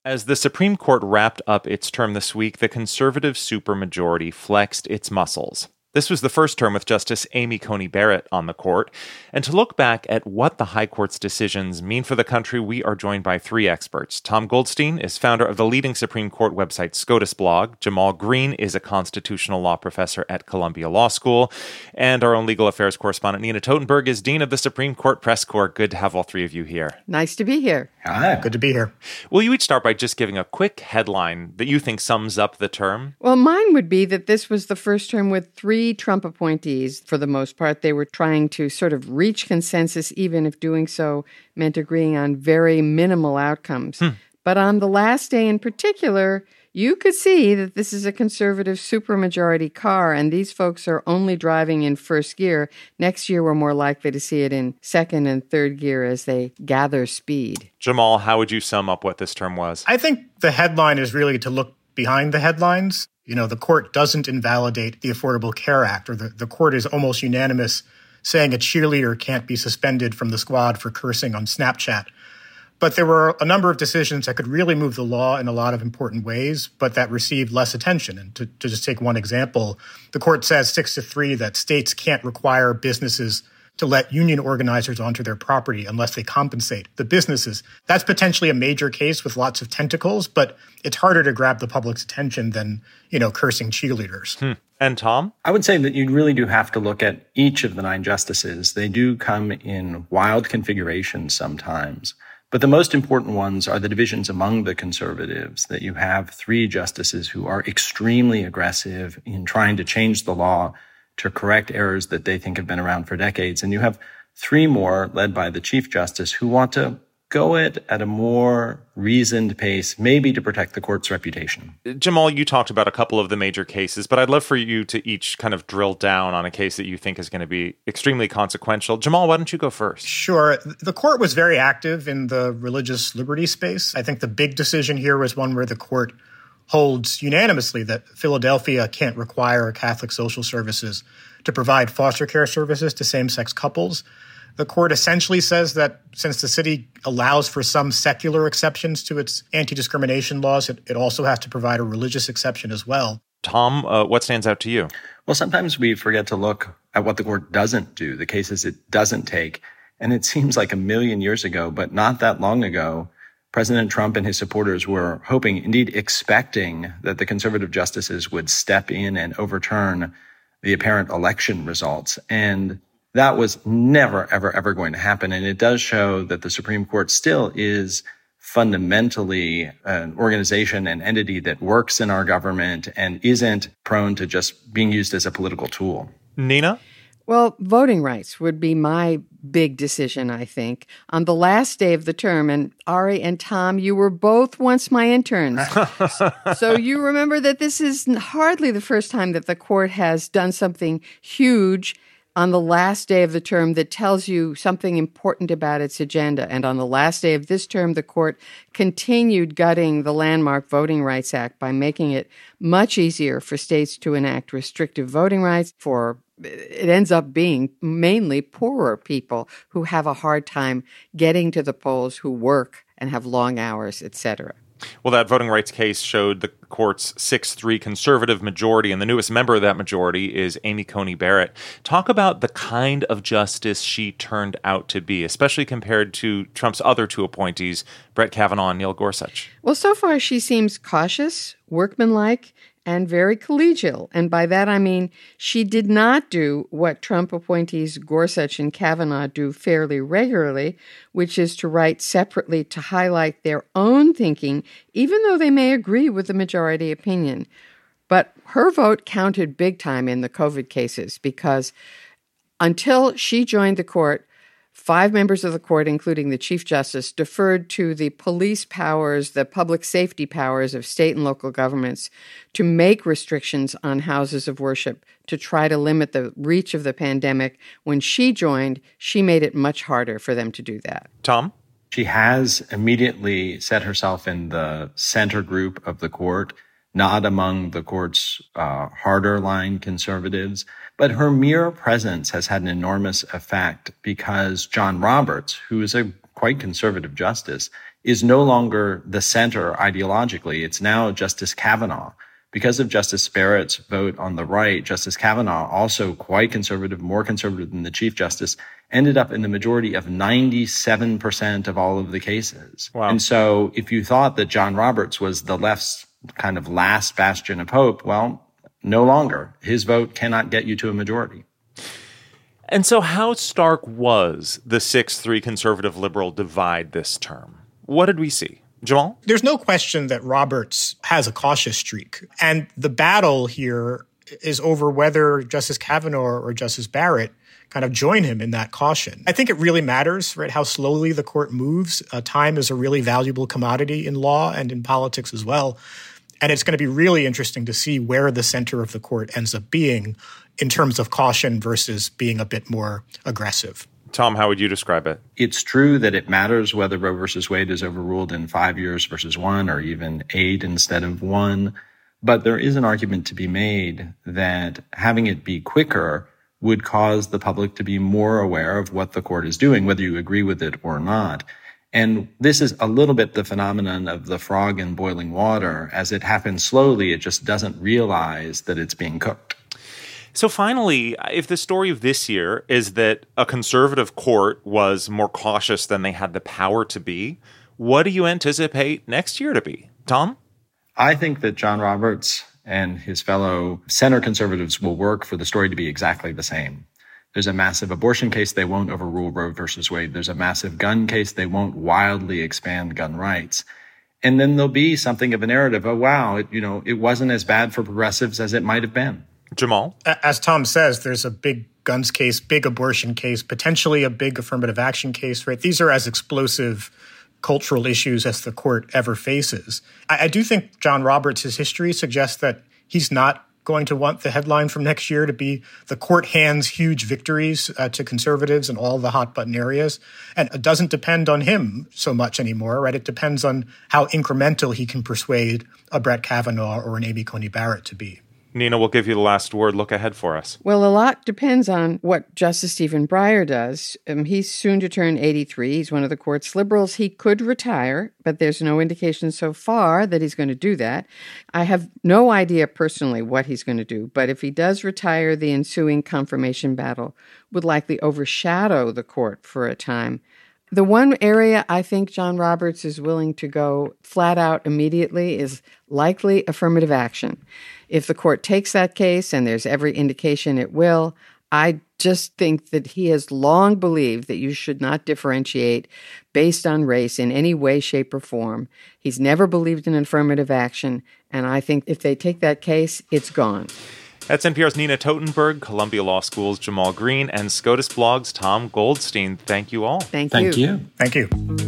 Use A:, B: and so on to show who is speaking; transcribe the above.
A: As the Supreme Court wrapped up its term this week, the conservative supermajority flexed its muscles. This was the first term with Justice Amy Coney Barrett on the court. And to look back at what the High Court's decisions mean for the country, we are joined by three experts. Tom Goldstein is founder of the leading Supreme Court website SCOTUS blog. Jamal Green is a constitutional law professor at Columbia Law School. And our own legal affairs correspondent, Nina Totenberg, is dean of the Supreme Court Press Corps. Good to have all three of you here.
B: Nice to be here.
C: Hi, good to be here.
A: Will you each start by just giving a quick headline that you think sums up the term?
B: Well, mine would be that this was the first term with three Trump appointees. For the most part, they were trying to sort of reach consensus, even if doing so meant agreeing on very minimal outcomes. But on the last day in particular, you could see that this is a conservative supermajority car, and these folks are only driving in first gear. Next year, we're more likely to see it in second and third gear as they gather speed.
A: Jamal, how would you sum up what this term was?
C: I think the headline is really to look behind the headlines. You know, the court doesn't invalidate the Affordable Care Act, or the court is almost unanimous saying a cheerleader can't be suspended from the squad for cursing on Snapchat. But there were a number of decisions that could really move the law in a lot of important ways, but that received less attention. And to just take one example, the court says 6-3 that states can't require businesses to let union organizers onto their property unless they compensate the businesses. That's potentially a major case with lots of tentacles, but it's harder to grab the public's attention than, cursing cheerleaders.
A: And Tom?
D: I would say that you really do have to look at each of the 9 justices. They do come in wild configurations sometimes. But the most important ones are the divisions among the conservatives, that you have 3 justices who are extremely aggressive in trying to change the law to correct errors that they think have been around for decades. And you have 3 more, led by the Chief Justice, who want to go it at a more reasoned pace, maybe to protect the court's reputation.
A: Jamal, you talked about a couple of the major cases, but I'd love for you to each kind of drill down on a case that you think is going to be extremely consequential. Jamal, why don't you go first?
C: Sure. The court was very active in the religious liberty space. I think the big decision here was one where the court holds unanimously that Philadelphia can't require Catholic social services to provide foster care services to same-sex couples. The court essentially says that since the city allows for some secular exceptions to its anti-discrimination laws, it also has to provide a religious exception as well.
A: Tom, what stands out to you?
D: Well, sometimes we forget to look at what the court doesn't do, the cases it doesn't take. And it seems like a million years ago, but not that long ago, President Trump and his supporters were hoping, indeed expecting, that the conservative justices would step in and overturn the apparent election results. And that was never, ever, ever going to happen. And it does show that the Supreme Court still is fundamentally an organization, an entity that works in our government and isn't prone to just being used as a political tool.
A: Nina?
B: Well, voting rights would be my big decision, I think. On the last day of the term, and Ari and Tom, you were both once my interns. So you remember that this is hardly the first time that the court has done something huge on the last day of the term that tells you something important about its agenda. And on the last day of this term, the court continued gutting the landmark Voting Rights Act by making it much easier for states to enact restrictive voting rights for, it ends up being mainly poorer people who have a hard time getting to the polls, who work and have long hours, etc.
A: Well, that voting rights case showed the court's 6-3 conservative majority, and the newest member of that majority is Amy Coney Barrett. Talk about the kind of justice she turned out to be, especially compared to Trump's other 2 appointees, Brett Kavanaugh and Neil Gorsuch.
B: Well, so far she seems cautious, workmanlike, and very collegial. And by that I mean she did not do what Trump appointees Gorsuch and Kavanaugh do fairly regularly, which is to write separately to highlight their own thinking, even though they may agree with the majority opinion. But her vote counted big time in the COVID cases because until she joined the court, 5 members of the court, including the Chief Justice, deferred to the police powers, the public safety powers of state and local governments to make restrictions on houses of worship to try to limit the reach of the pandemic. When she joined, she made it much harder for them to do that.
A: Tom?
D: She has immediately set herself in the center group of the court, not among the court's harder line conservatives. But her mere presence has had an enormous effect because John Roberts, who is a quite conservative justice, is no longer the center ideologically. It's now Justice Kavanaugh. Because of Justice Barrett's vote on the right, Justice Kavanaugh, also quite conservative, more conservative than the Chief Justice, ended up in the majority of 97% of all of the cases.
A: Wow.
D: And so if you thought that John Roberts was the left's kind of last bastion of hope, well, no longer. His vote cannot get you to a majority.
A: And so how stark was the 6-3 conservative liberal divide this term? What did we see? Jamal?
C: There's no question that Roberts has a cautious streak. And the battle here is over whether Justice Kavanaugh or Justice Barrett kind of join him in that caution. I think it really matters, right, how slowly the court moves. Time is a really valuable commodity in law and in politics as well. And it's going to be really interesting to see where the center of the court ends up being in terms of caution versus being a bit more aggressive.
A: Tom, how would you describe it?
D: It's true that it matters whether Roe versus Wade is overruled in 5 years versus 1 or even 8 instead of 1. But there is an argument to be made that having it be quicker would cause the public to be more aware of what the court is doing, whether you agree with it or not. And this is a little bit the phenomenon of the frog in boiling water. As it happens slowly, it just doesn't realize that it's being cooked.
A: So finally, if the story of this year is that a conservative court was more cautious than they had the power to be, what do you anticipate next year to be? Tom?
D: I think that John Roberts and his fellow center conservatives will work for the story to be exactly the same. There's a massive abortion case, they won't overrule Roe versus Wade. There's a massive gun case, they won't wildly expand gun rights. And then there'll be something of a narrative, oh, wow, it wasn't as bad for progressives as it might have been.
A: Jamal?
C: As Tom says, there's a big guns case, big abortion case, potentially a big affirmative action case, right? These are as explosive cultural issues as the court ever faces. I do think John Roberts' history suggests that he's not going to want the headline from next year to be the court hands huge victories to conservatives in all the hot button areas. And it doesn't depend on him so much anymore, right? It depends on how incremental he can persuade a Brett Kavanaugh or an Amy Coney Barrett to be.
A: Nina, we'll give you the last word. Look ahead for us.
B: Well, a lot depends on what Justice Stephen Breyer does. He's soon to turn 83. He's one of the court's liberals. He could retire, but there's no indication so far that he's going to do that. I have no idea personally what he's going to do, but if he does retire, the ensuing confirmation battle would likely overshadow the court for a time. The one area I think John Roberts is willing to go flat out immediately is likely affirmative action. If the court takes that case, and there's every indication it will, I just think that he has long believed that you should not differentiate based on race in any way, shape, or form. He's never believed in affirmative action, and I think if they take that case, it's gone.
A: That's NPR's Nina Totenberg, Columbia Law School's Jamal Green, and SCOTUS Blog's Tom Goldstein. Thank you all.
B: Thank you.
C: Thank you.